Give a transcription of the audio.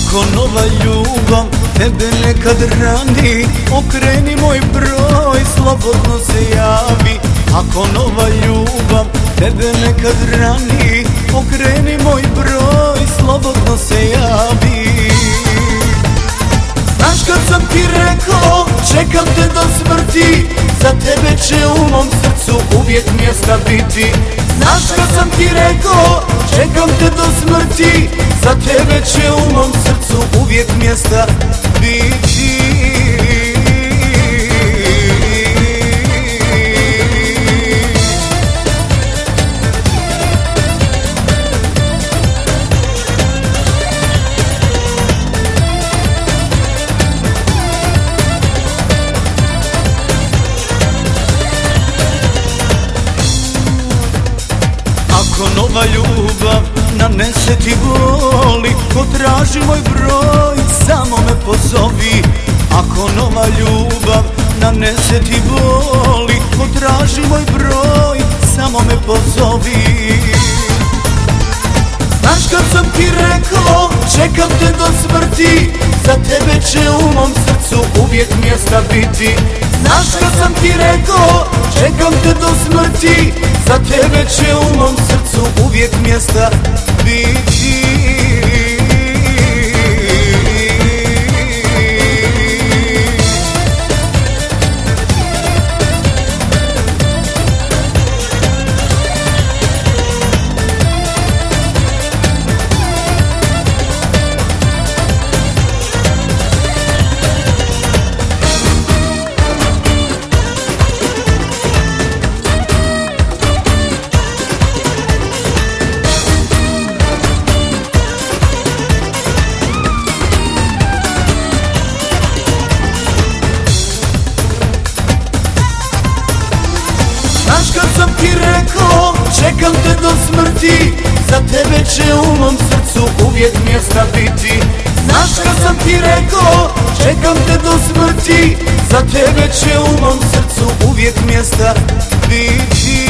Ako nova ljubav tebe nekad rani, okreni moj broj, slobodno se javi. Ako nova ljubav tebe nekad rani, okreni moj broj, slobodno se javi. Znaš kad sam ti rekao, čekam te do smrti, za tebe će u mom srcu uvijek mjesta biti. Znaš kad sam ti rekao, čekam te do smrti, za tebe će u mom srcu uvijek mjesta biti. Ako nova ljubav nanese ti boli, ko traži moj broj, samo me pozovi. Ako nova ljubav nanese ti boli, ko traži moj broj, samo me pozovi. Znaš kad sam ti rekao, čekam te do smrti, za tebe će u mom srcu uvijek mjesta biti. Znaš kad sam ti rekao, čekam te do smrti, za tebe će u mom srcu uvijek mjesta biti. Znaš kad sam ti rekao, čekam te do smrti, za tebe će u mom srcu uvijek mjesta biti. Znaš kad sam ti rekao, čekam te do smrti, za tebe će u mom srcu uvijek mjesta biti.